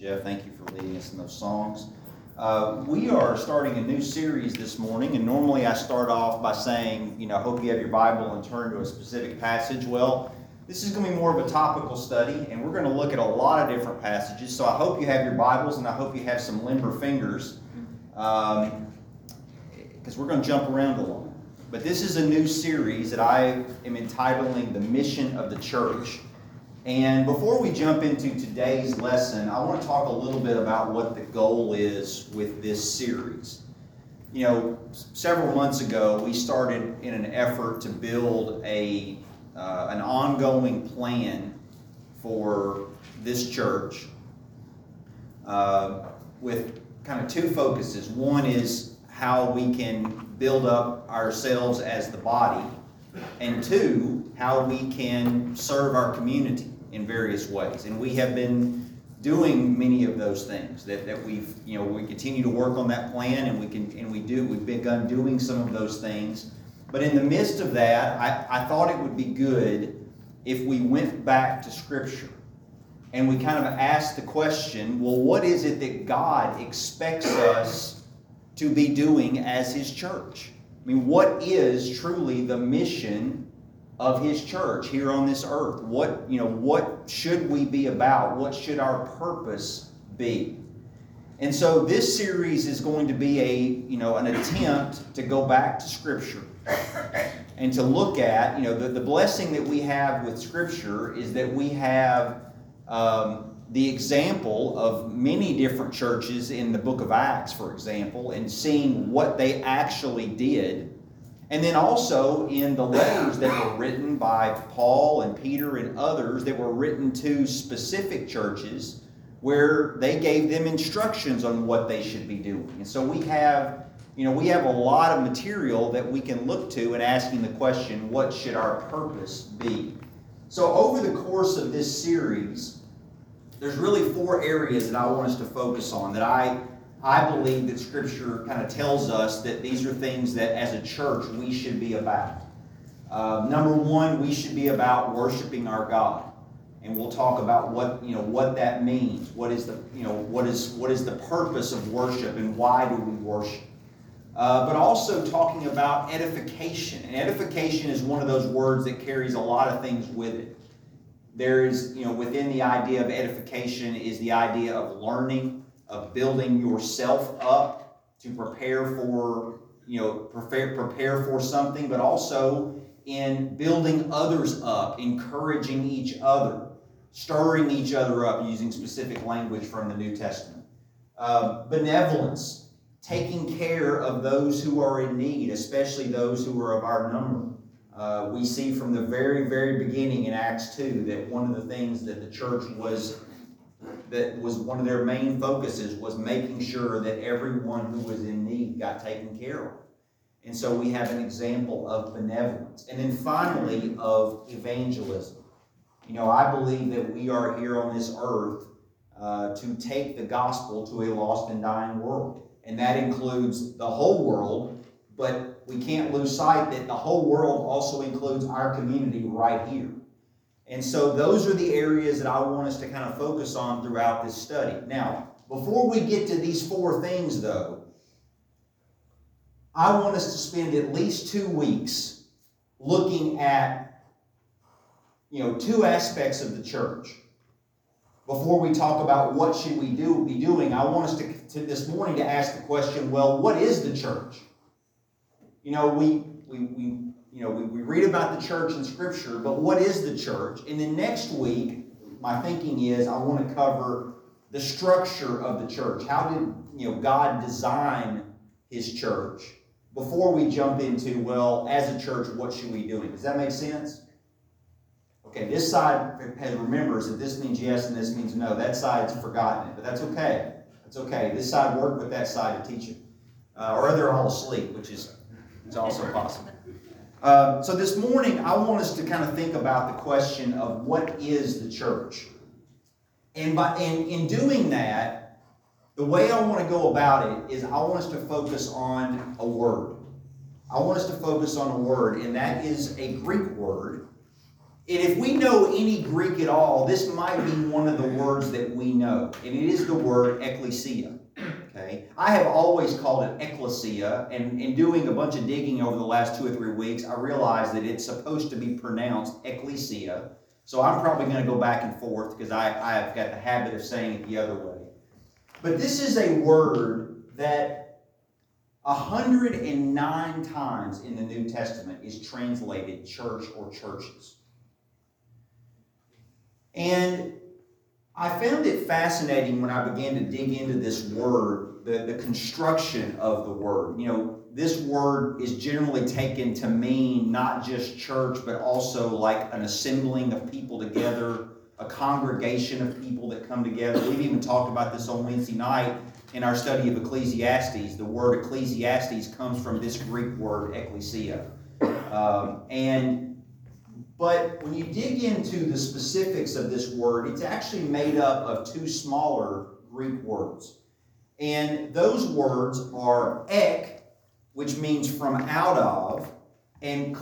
Jeff. Thank you for leading us in those songs. We are starting a new series this morning, and normally I start off by saying, hope you have your Bible and turn to a specific passage. Well, this is going to be more of a topical study, and we're going to look at a lot of different passages. So I hope you have your Bibles, and I hope you have some limber fingers, because we're going to jump around a lot. But this is a new series that I am entitling The Mission of the Church. And before we jump into today's lesson, I want to talk a little bit about what the goal is with this series. Several months ago, we started in an effort to build an ongoing plan for this church with kind of two focuses. One is how we can build up ourselves as the body, and two, how we can serve our community in various ways. And we have been doing many of those things that we continue to work on that plan, and we've begun doing some of those things. But in the midst of that, I thought it would be good if we went back to Scripture and we kind of asked the question, well, what is it that God expects us to be doing as His church? I mean, what is truly the mission of His church here on this earth? What should we be about? What should our purpose be? And so this series is going to be an attempt to go back to Scripture and to look at, the blessing that we have with Scripture is that we have the example of many different churches in the book of Acts, for example, and seeing what they actually did. And then also in the letters that were written by Paul and Peter and others that were written to specific churches where they gave them instructions on what they should be doing. And so we have a lot of material that we can look to in asking the question, what should our purpose be? So over the course of this series, there's really four areas that I want us to focus on that I believe that Scripture kind of tells us that these are things that as a church we should be about. Number one, we should be about worshiping our God. And we'll talk about what that means. What is the purpose of worship and why do we worship? But also talking about edification. And edification is one of those words that carries a lot of things with it. There is, within the idea of edification is the idea of learning, of building yourself up to prepare for something, but also in building others up, encouraging each other, stirring each other up, using specific language from the New Testament. Benevolence, taking care of those who are in need, especially those who are of our number. We see from the very, very beginning in Acts 2 that one of the things that the church was one of their main focuses was making sure that everyone who was in need got taken care of. And so we have an example of benevolence. And then finally, of evangelism. I believe that we are here on this earth to take the gospel to a lost and dying world. And that includes the whole world, but we can't lose sight that the whole world also includes our community right here. And so those are the areas that I want us to kind of focus on throughout this study. Now, before we get to these four things, though, I want us to spend at least 2 weeks looking at, two aspects of the church. Before we talk about what should we be doing, I want us to this morning to ask the question, well, what is the church? We read about the church in Scripture, but what is the church? And then next week, my thinking is I want to cover the structure of the church. How did God design His church? Before we jump into, well, as a church, what should we be doing? Does that make sense? Okay, this side remembers that this means yes and this means no. That side's forgotten it, but that's okay. That's okay. This side worked with that side to teach it. Or they're all asleep, which is also possible. So this morning, I want us to kind of think about the question of what is the church. And in doing that, the way I want to go about it is I want us to focus on a word. I want us to focus on a word, and that is a Greek word And if we know any Greek at all, this might be one of the words that we know. And it is the word ecclesia. Okay? I have always called it ecclesia, and in doing a bunch of digging over the last 2 or 3 weeks, I realized that it's supposed to be pronounced ecclesia. So I'm probably going to go back and forth because I've got the habit of saying it the other way. But this is a word that 109 times in the New Testament is translated church or churches. And I found it fascinating when I began to dig into this word, the construction of the word. You know, this word is generally taken to mean not just church, but also like an assembling of people together, a congregation of people that come together. We've even talked about this on Wednesday night in our study of Ecclesiastes. The word Ecclesiastes comes from this Greek word, ecclesia. But when you dig into the specifics of this word, it's actually made up of 2 smaller Greek words. And those words are ek, which means from out of, and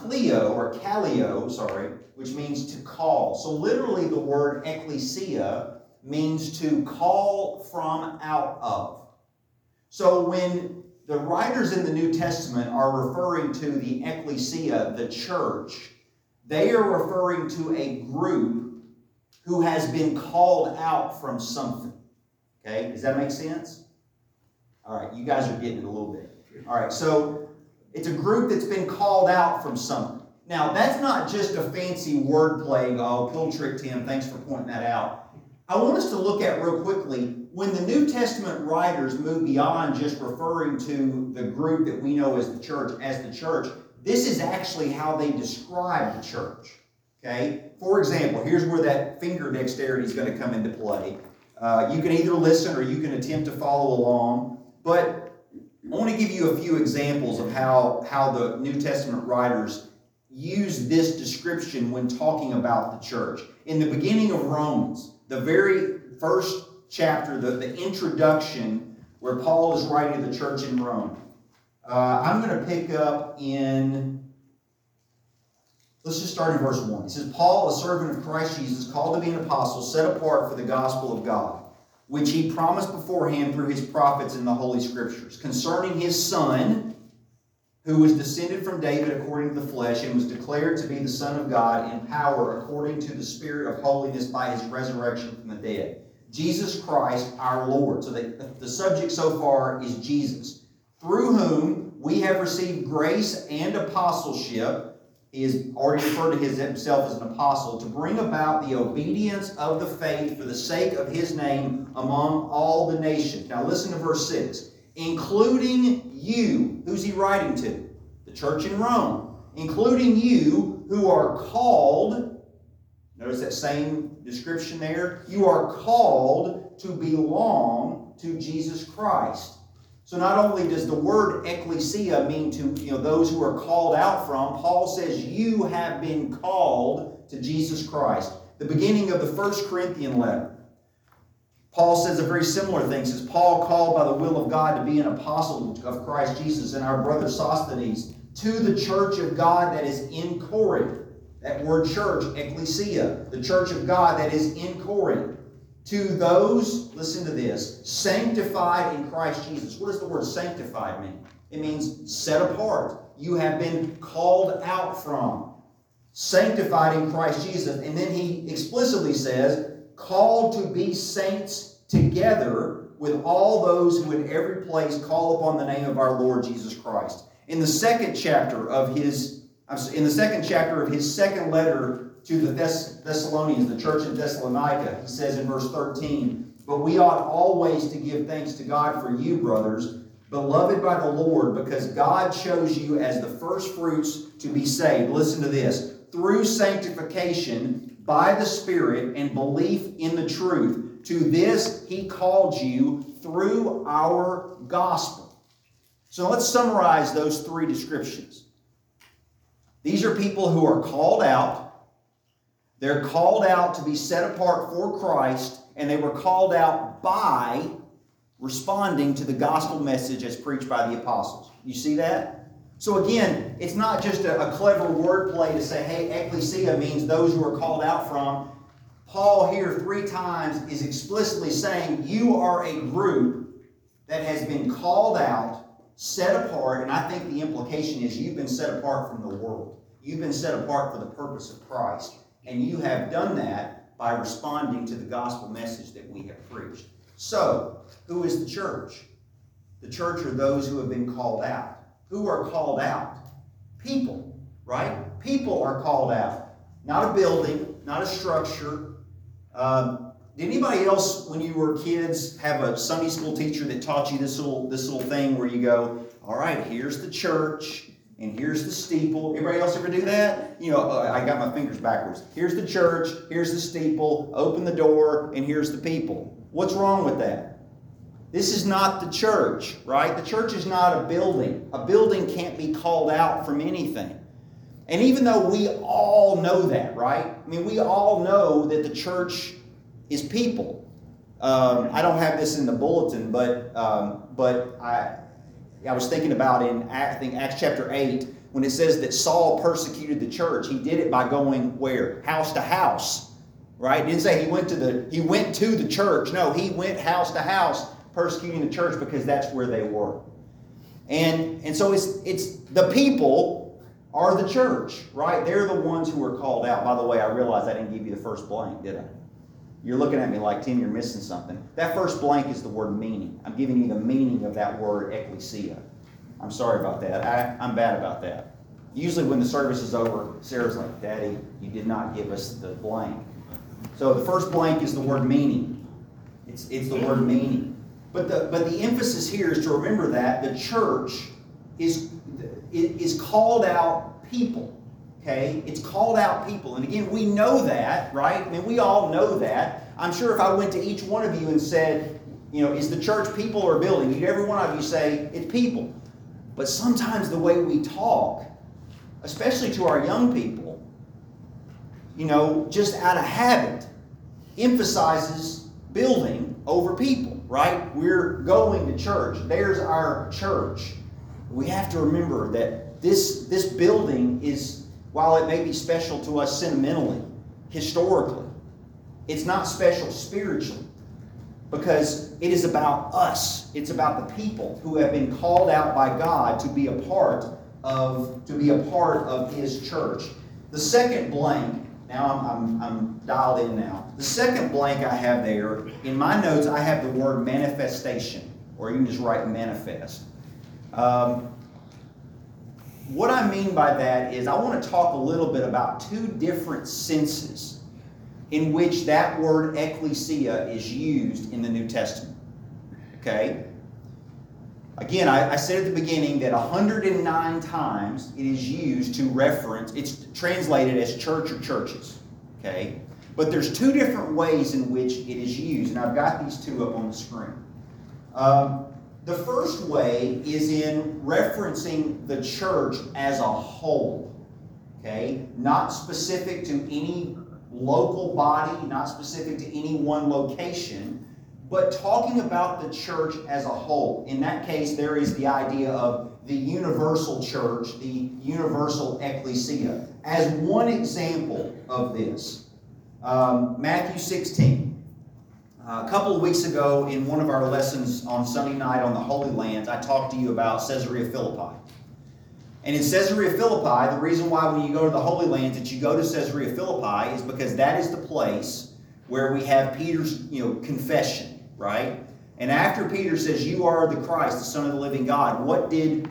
kaleo, which means to call. So literally the word ecclesia means to call from out of. So when the writers in the New Testament are referring to the ecclesia, the church, they are referring to a group who has been called out from something. Okay, does that make sense? All right, you guys are getting it a little bit. All right, so it's a group that's been called out from something. Now, that's not just a fancy wordplay. Oh, pill trick, Tim. Thanks for pointing that out. I want us to look at real quickly, when the New Testament writers move beyond just referring to the group that we know as the church, this is actually how they describe the church. Okay? For example, here's where that finger dexterity is going to come into play. You can either listen or you can attempt to follow along. But I want to give you a few examples of how the New Testament writers use this description when talking about the church. In the beginning of Romans, the very first chapter, the introduction, where Paul is writing to the church in Rome, I'm going to pick up in, let's just start in verse 1. It says, Paul, a servant of Christ Jesus, called to be an apostle, set apart for the gospel of God, which he promised beforehand through his prophets in the Holy Scriptures, concerning his Son, who was descended from David according to the flesh, and was declared to be the Son of God in power according to the Spirit of holiness by his resurrection from the dead. Jesus Christ our Lord. So the subject so far is Jesus, through whom we have received grace and apostleship. He has already referred to himself as an apostle, to bring about the obedience of the faith for the sake of his name among all the nations. Now listen to verse 6. Including you. Who's he writing to? The church in Rome. Including you who are called. Notice that same description there. You are called to belong to Jesus Christ. So not only does the word ecclesia mean to those who are called out from, Paul says you have been called to Jesus Christ. The beginning of the 1 Corinthian letter, Paul says a very similar thing. He says, Paul, called by the will of God to be an apostle of Christ Jesus, and our brother Sosthenes, to the church of God that is in Corinth. That word church, ecclesia, the church of God that is in Corinth. To those, listen to this, sanctified in Christ Jesus. What does the word sanctified mean? It means set apart. You have been called out from. Sanctified in Christ Jesus. And then he explicitly says, called to be saints together with all those who in every place call upon the name of our Lord Jesus Christ. In the second chapter of his second letter to the Thessalonians, the church in Thessalonica, he says in verse 13, but we ought always to give thanks to God for you, brothers, beloved by the Lord, because God chose you as the first fruits to be saved. Listen to this. Through sanctification by the Spirit and belief in the truth. To this he called you through our gospel. So let's summarize those 3 descriptions. These are people who are called out. They're called out to be set apart for Christ, and they were called out by responding to the gospel message as preached by the apostles. You see that? So again, it's not just a clever wordplay to say, hey, ecclesia means those who are called out from. Paul here 3 times is explicitly saying you are a group that has been called out, set apart, and I think the implication is you've been set apart from the world. You've been set apart for the purpose of Christ. And you have done that by responding to the gospel message that we have preached. So, who is the church? The church are those who have been called out. Who are called out? People, right? People are called out. Not a building, not a structure. Did anybody else, when you were kids, have a Sunday school teacher that taught you this little thing where you go, all right, here's the church, and here's the steeple. Anybody else ever do that? You know, I got my fingers backwards. Here's the church, here's the steeple, open the door, and here's the people. What's wrong with that? This is not the church, right? The church is not a building. A building can't be called out from anything. And even though we all know that, right? I mean, we all know that the church is people. I don't have this in the bulletin, but I was thinking about in, I think, Acts chapter 8, when it says that Saul persecuted the church. He did it by going where? House to house, right? It didn't say he went to the church. No, he went house to house persecuting the church because that's where they were. And so it's the people are the church, right? They're the ones who are called out. By the way, I realized I didn't give you the first blank, did I? You're looking at me like, Tim, you're missing something. That first blank is the word meaning. I'm giving you the meaning of that word, ecclesia. I'm sorry about that. I'm bad about that. Usually when the service is over, Sarah's like, Daddy, you did not give us the blank. So the first blank is the word meaning. It's the word meaning. But the emphasis here is to remember that the church is called out people. Okay? It's called out people. And again, we know that, right? I mean, we all know that. I'm sure if I went to each one of you and said, you know, is the church people or building? You'd every one of you say, it's people. But sometimes the way we talk, especially to our young people, you know, just out of habit, emphasizes building over people, right? We're going to church. There's our church. We have to remember that this building is, while it may be special to us sentimentally, historically, it's not special spiritually, because it is about us. It's about the people who have been called out by God to be a part of His church. The second blank, now I'm dialed in now. The second blank I have there, in my notes I have the word manifestation, or you can just write manifest. What I mean by that is I want to talk a little bit about 2 different senses in which that word ecclesia is used in the New Testament. Okay? Again, I said at the beginning that 109 times it is used to reference, it's translated as church or churches. Okay? But there's 2 different ways in which it is used, and I've got these 2 up on the screen. The first way is in referencing the church as a whole, okay? Not specific to any local body, not specific to any one location, but talking about the church as a whole. In that case, there is the idea of the universal church, the universal ecclesia. As one example of this, Matthew 16. A couple of weeks ago, in one of our lessons on Sunday night on the Holy Lands, I talked to you about Caesarea Philippi. And in Caesarea Philippi, the reason why when you go to the Holy Lands that you go to Caesarea Philippi is because that is the place where we have Peter's, confession, right? And after Peter says, "You are the Christ, the Son of the living God," what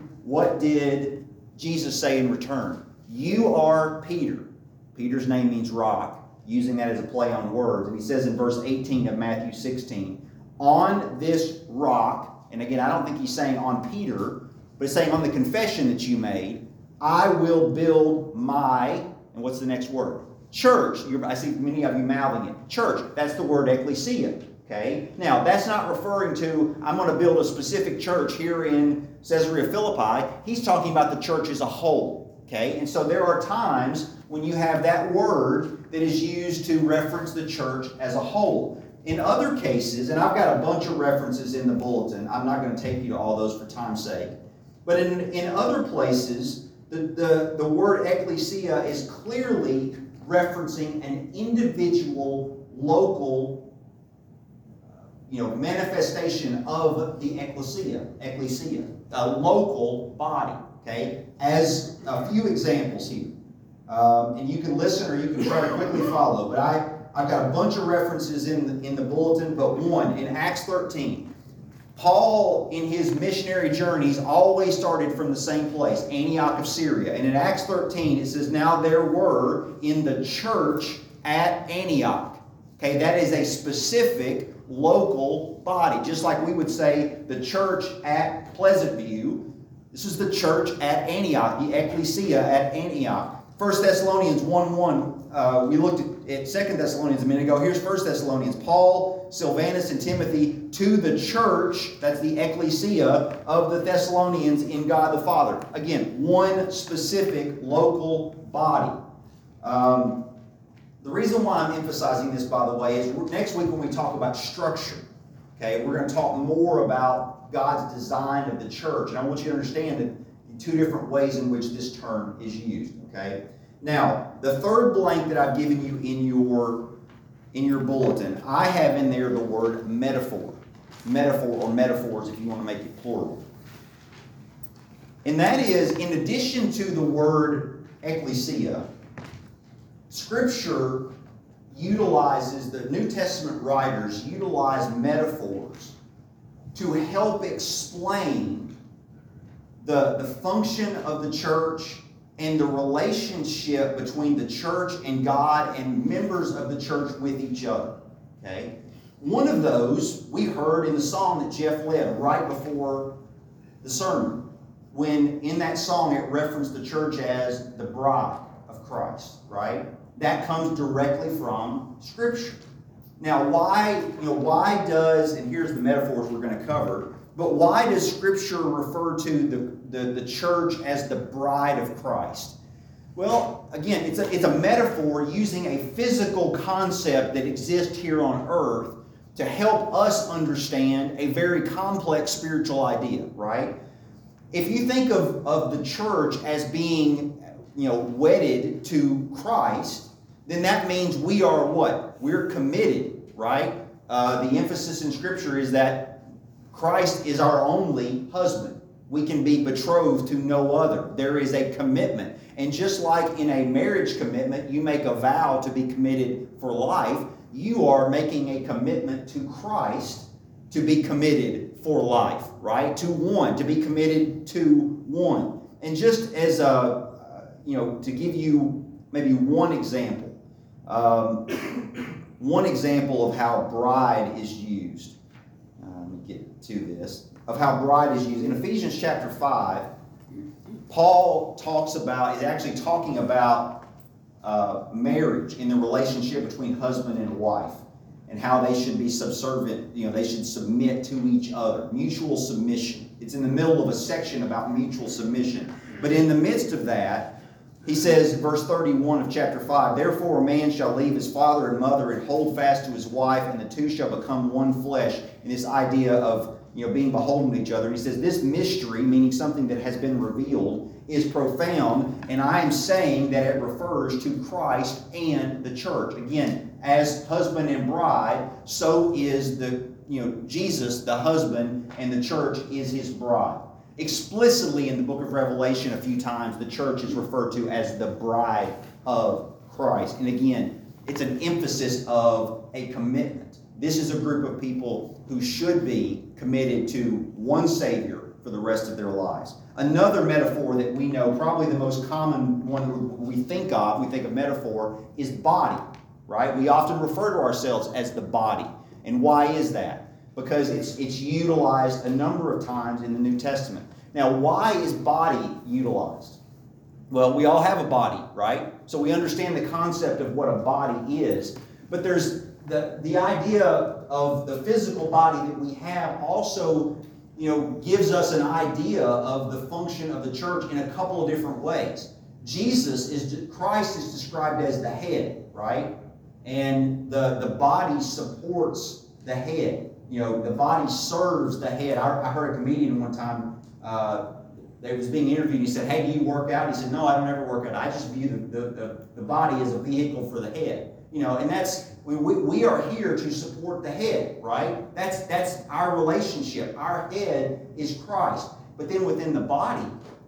did Jesus say in return? "You are Peter." Peter's name means rock, using that as a play on words. And he says in verse 18 of Matthew 16, "On this rock," and again, I don't think he's saying on Peter, but he's saying on the confession that you made, "I will build my," and what's the next word? Church. I see many of you mouthing it. Church. That's the word ecclesia. Okay? Now, that's not referring to, I'm going to build a specific church here in Caesarea Philippi. He's talking about the church as a whole. Okay? And so there are times when you have that word that is used to reference the church as a whole. In other cases, and I've got a bunch of references in the bulletin, I'm not going to take you to all those for time's sake. But in other places, the word ecclesia is clearly referencing an individual, local, manifestation of the ecclesia, a local body. Okay, as a few examples here, and you can listen or you can try to quickly follow. But I've got a bunch of references in the bulletin, but one in Acts 13. Paul, in his missionary journeys, always started from the same place, Antioch of Syria. And in Acts 13, it says, "Now there were in the church at Antioch." Okay, that is a specific local body. Just like we would say the church at Pleasant View. This is the church at Antioch, the ecclesia at Antioch. 1 Thessalonians 1:1. We looked at 2 Thessalonians a minute ago. Here's 1 Thessalonians. Paul, Silvanus, and Timothy to the church, that's the ecclesia of the Thessalonians in God the Father. Again, one specific local body. The reason why I'm emphasizing this, by the way, is next week when we talk about structure, okay, we're going to talk more about God's design of the church. And I want you to understand that in two different ways in which this term is used, okay? Now, the third blank that I've given you in your bulletin, I have in there the word metaphor. Metaphor or metaphors if you want to make it plural. And that is, in addition to the word ecclesia, Scripture utilizes, the New Testament writers utilize metaphors to help explain the function of the church and the relationship between the church and God and members of the church with each other. Okay? One of those we heard in the song that Jeff led right before the sermon, when in that song it referenced the church as the bride of Christ, right? That comes directly from Scripture. Now, why does, and here's the metaphors we're going to cover, but why does Scripture refer to the church as the bride of Christ? Well, again, it's a metaphor using a physical concept that exists here on earth to help us understand a very complex spiritual idea, right? If you think of the church as being, wedded to Christ, then that means we are what? We're committed, right? The emphasis in Scripture is that Christ is our only husband. We can be betrothed to no other. There is a commitment. And just like in a marriage commitment, you make a vow to be committed for life, you are making a commitment to Christ to be committed for life, right? To one, to be committed to one. And just as to give you maybe one example of how bride is used. Let me get to this. Of how bride is used. In Ephesians chapter 5, Paul is actually talking about marriage in the relationship between husband and wife and how they should be subservient, they should submit to each other. Mutual submission. It's in the middle of a section about mutual submission. But in the midst of that, he says, verse 31 of chapter 5, "Therefore a man shall leave his father and mother and hold fast to his wife, and the two shall become one flesh." And this idea of being beholden to each other. And he says, "This mystery," meaning something that has been revealed, "is profound, and I am saying that it refers to Christ and the church." Again, as husband and bride, so is Jesus, the husband, and the church is his bride. Explicitly in the book of Revelation a few times, the church is referred to as the bride of Christ. And again, it's an emphasis of a commitment. This is a group of people who should be committed to one Savior for the rest of their lives. Another metaphor that we know, probably the most common one we think of metaphor, is body, right? We often refer to ourselves as the body. And why is that? Because it's utilized a number of times in the New Testament. Now, why is body utilized? Well, we all have a body, right? So we understand the concept of what a body is. But there's the idea of the physical body that we have also, gives us an idea of the function of the church in a couple of different ways. Christ is described as the head, right? And the body supports the head. The body serves the head. I heard a comedian one time they was being interviewed, and he said, hey, do you work out? He said, no, I don't ever work out. I just view the body as a vehicle for the head. And that's, we are here to support the head, right? That's our relationship. Our head is Christ. But then within the body,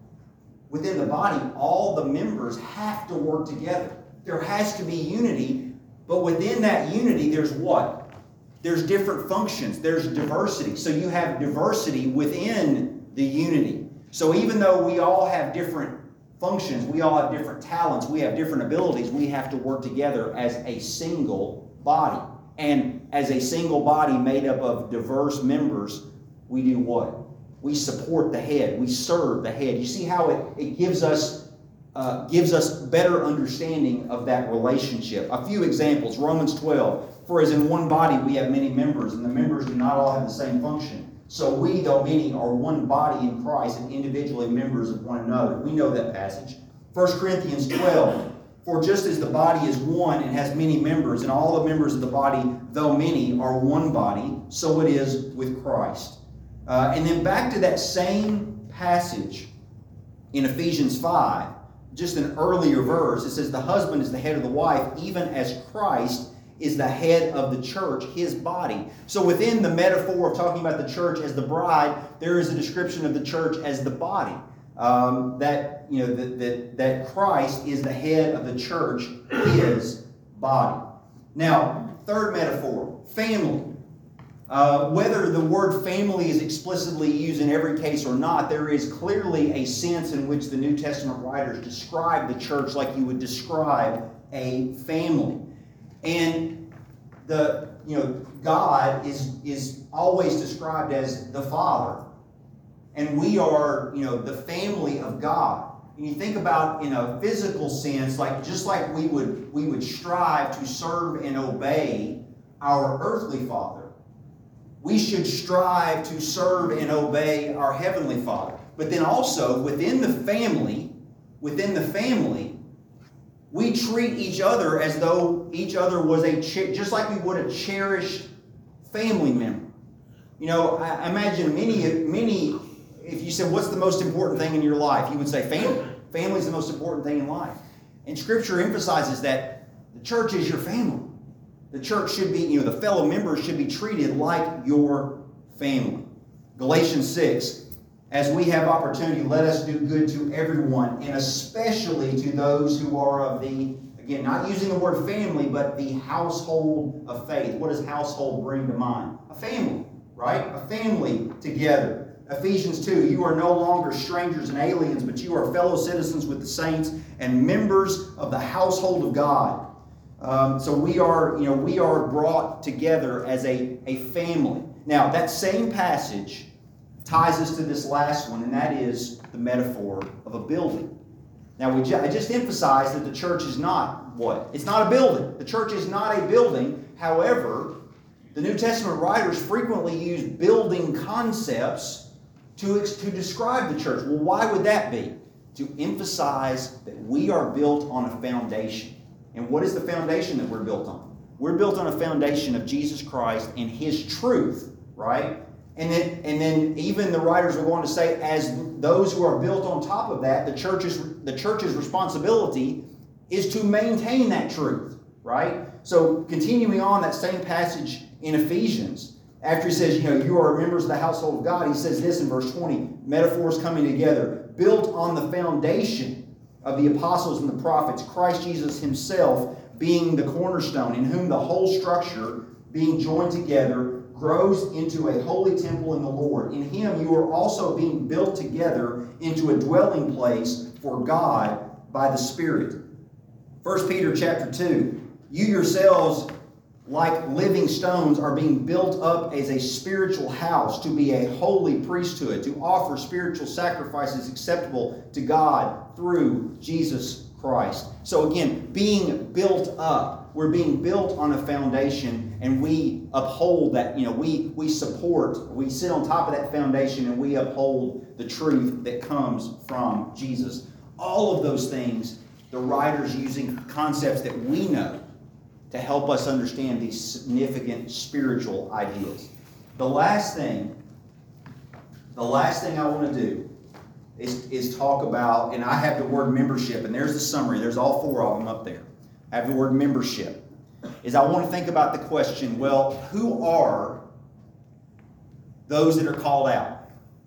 all the members have to work together. There has to be unity, but within that unity, there's what? There's different functions. There's diversity. So you have diversity within the unity. So even though we all have different functions, we all have different talents, we have different abilities, we have to work together as a single body. And as a single body made up of diverse members, we do what? We support the head. We serve the head. You see how it gives us better understanding of that relationship. A few examples. Romans 12. For as in one body we have many members, and the members do not all have the same function. So we, though many, are one body in Christ and individually members of one another. We know that passage. 1 Corinthians 12. For just as the body is one and has many members, and all the members of the body, though many, are one body, so it is with Christ. And then back to that same passage in Ephesians 5, just an earlier verse. It says, the husband is the head of the wife, even as Christ is the head of the church, his body. So within the metaphor of talking about the church as the bride, there is a description of the church as the body. That Christ is the head of the church, his body. Now, third metaphor, family. Whether the word family is explicitly used in every case or not, there is clearly a sense in which the New Testament writers describe the church like you would describe a family. And God is always described as the Father. And we are, the family of God. And you think about in a physical sense, just like we would strive to serve and obey our earthly Father, we should strive to serve and obey our Heavenly Father. But then also within the family, we treat each other as though each other was just like we would a cherished family member. I imagine many, if you said, what's the most important thing in your life? You would say family. Family is the most important thing in life. And Scripture emphasizes that the church is your family. The church should be, the fellow members should be treated like your family. Galatians 6, as we have opportunity, let us do good to everyone, and especially to those who are of the, again, not using the word family, but the household of faith. What does household bring to mind? A family, right? A family together. Ephesians 2, you are no longer strangers and aliens, but you are fellow citizens with the saints and members of the household of God. So we are brought together as a family. Now, that same passage ties us to this last one, and that is the metaphor of a building. Now, I just emphasized that the church is not what? It's not a building. The church is not a building. However, the New Testament writers frequently use building concepts to describe the church. Well, why would that be? To emphasize that we are built on a foundation. And what is the foundation that we're built on? We're built on a foundation of Jesus Christ and His truth, right? And then even the writers are going to say, as those who are built on top of that, the church's responsibility is to maintain that truth, right? So continuing on that same passage in Ephesians, after he says, you are members of the household of God, he says this in verse 20, metaphors coming together, built on the foundation of the apostles and the prophets, Christ Jesus himself being the cornerstone, in whom the whole structure, being joined together, grows into a holy temple in the Lord. In him you are also being built together into a dwelling place for God by the Spirit. 1 Peter chapter 2, you yourselves, like living stones, are being built up as a spiritual house to be a holy priesthood, to offer spiritual sacrifices acceptable to God through Jesus Christ. So again, being built up. We're being built on a foundation, and we uphold that, we support, we sit on top of that foundation, and we uphold the truth that comes from Jesus. All of those things, the writers using concepts that we know to help us understand these significant spiritual ideas. The last thing I want to do is talk about, and I have the word membership, and there's the summary. There's all 4 of them up there. I have the word membership. Is I want to think about the question, well, who are those that are called out?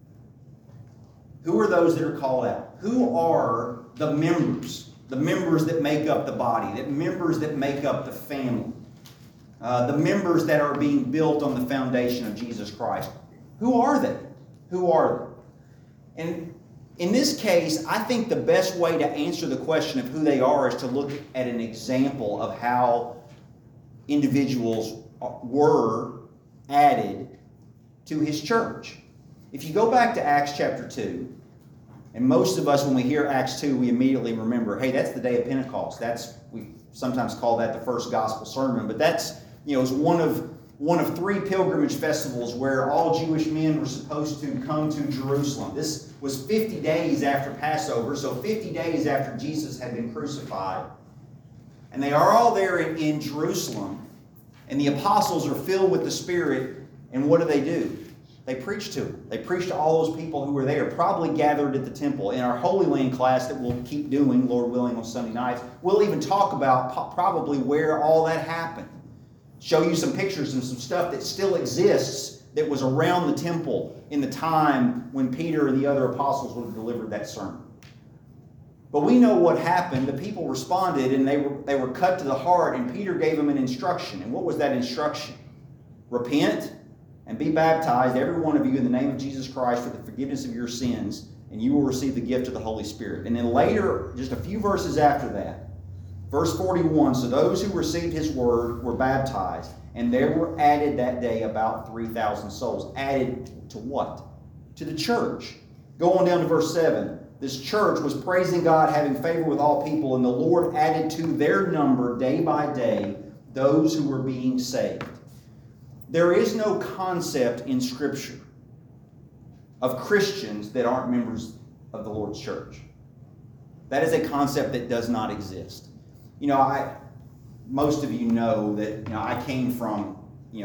Who are those that are called out? Who are the members that make up the body, the members that make up the family, the members that are being built on the foundation of Jesus Christ? Who are they? Who are they? And in this case, I think the best way to answer the question of who they are is to look at an example of how individuals were added to his church. If you go back to Acts chapter 2, and most of us, when we hear Acts 2, we immediately remember, hey, that's the day of Pentecost. We sometimes call that the first gospel sermon, but that's, it's one of 3 pilgrimage festivals where all Jewish men were supposed to come to Jerusalem. This was 50 days after Passover, so 50 days after Jesus had been crucified. And they are all there in Jerusalem, and the apostles are filled with the Spirit, and what do? They preach to them. They preach to all those people who were there, probably gathered at the temple. In our Holy Land class that we'll keep doing, Lord willing, on Sunday nights, we'll even talk about probably where all that happened. Show you some pictures and some stuff that still exists that was around the temple in the time when Peter and the other apostles would have delivered that sermon. But we know what happened. The people responded, and they were cut to the heart, and Peter gave them an instruction. And what was that instruction? Repent and be baptized, every one of you, in the name of Jesus Christ for the forgiveness of your sins, and you will receive the gift of the Holy Spirit. And then later, just a few verses after that, verse 41, so those who received his word were baptized, and there were added that day about 3,000 souls. Added to what? To the church. Go on down to verse 7. This church was praising God, having favor with all people, and the Lord added to their number day by day those who were being saved. There is no concept in Scripture of Christians that aren't members of the Lord's church. That is a concept that does not exist. Most of you know that I came from,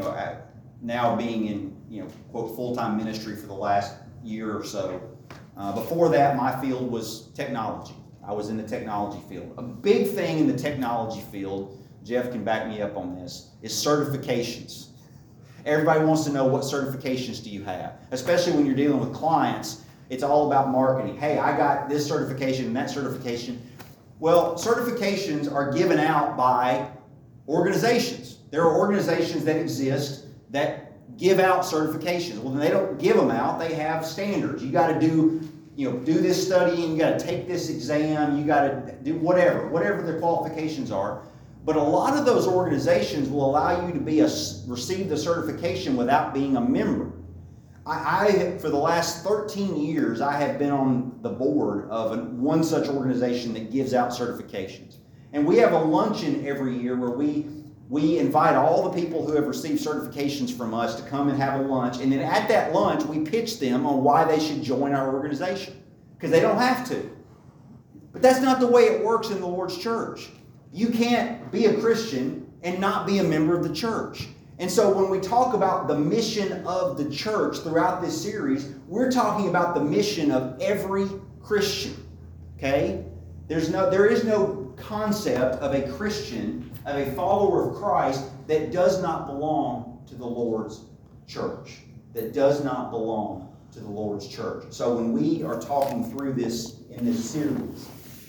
now being in, quote, full-time ministry for the last year or so. Before that, my field was technology. I was in the technology field. A big thing in the technology field, Jeff can back me up on this, is certifications. Everybody wants to know, what certifications do you have? Especially when you're dealing with clients, it's all about marketing. Hey, I got this certification and that certification. Well, certifications are given out by organizations. There are organizations that exist that give out certifications. Well, they don't give them out. They have standards. You got to do this studying. You got to take this exam. You got to do whatever their qualifications are. But a lot of those organizations will allow you to receive the certification without being a member. For the last 13 years, I have been on the board of one such organization that gives out certifications. And we have a luncheon every year where we invite all the people who have received certifications from us to come and have a lunch. And then at that lunch, we pitch them on why they should join our organization. Because they don't have to. But that's not the way it works in the Lord's church. You can't be a Christian and not be a member of the church. And so when we talk about the mission of the church throughout this series, we're talking about the mission of every Christian. Okay? There is no concept of a Christian, of a follower of Christ, that does not belong to the Lord's church. That does not belong to the Lord's church. So when we are talking through this in this series,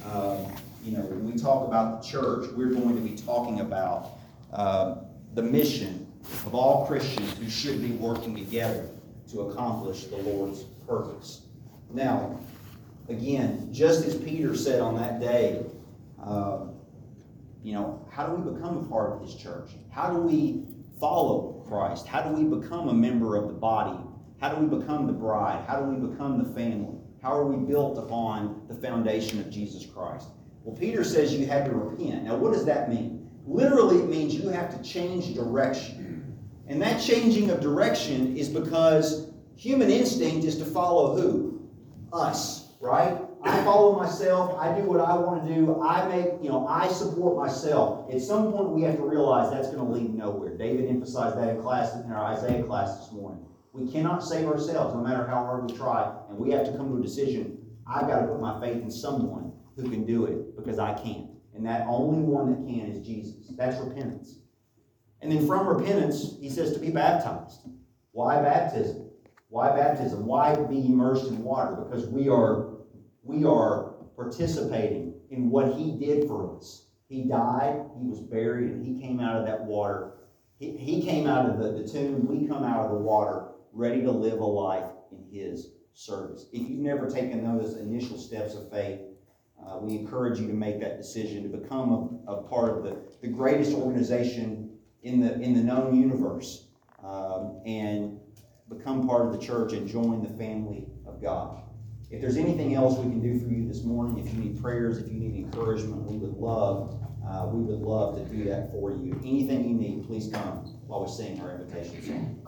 when we talk about the church, we're going to be talking about the mission of all Christians who should be working together to accomplish the Lord's purpose. Now, again, just as Peter said on that day, how do we become a part of his church? How do we follow Christ? How do we become a member of the body? How do we become the bride? How do we become the family? How are we built upon the foundation of Jesus Christ? Well, Peter says you had to repent. Now, what does that mean? Literally, it means you have to change direction. And that changing of direction is because human instinct is to follow who? Us, right? I follow myself. I do what I want to do. I support myself. At some point, we have to realize that's going to lead nowhere. David emphasized that in our Isaiah class this morning. We cannot save ourselves, no matter how hard we try, and we have to come to a decision. I've got to put my faith in someone who can do it because I can't. And that only one that can is Jesus. That's repentance. And then from repentance, he says to be baptized. Why baptism? Why baptism? Why be immersed in water? Because we are participating in what he did for us. He died, he was buried, and he came out of that water. He came out of the tomb. We come out of the water ready to live a life in his service. If you've never taken those initial steps of faith, we encourage you to make that decision to become a part of the greatest organization in the known universe, and become part of the church and join the family of God. If there's anything else we can do for you this morning, if you need prayers, if you need encouragement, we would love to do that for you. Anything you need, please come while we sing our invitation song.